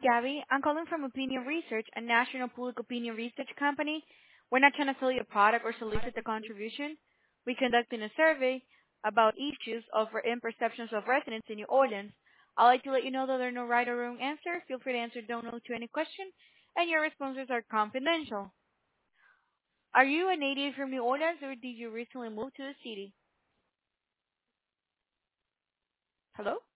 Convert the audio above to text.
Gabby. I'm calling from Opinion Research, a national public opinion research company. We're not trying to sell you a product or solicit a contribution. We're conducting a survey about issues of perceptions of residents in New Orleans. I'd like to let you know that there are no right or wrong answer. Feel free to answer don't know to any question, and your responses are confidential. Are you a native from New Orleans, or did you recently move to the city? Hello?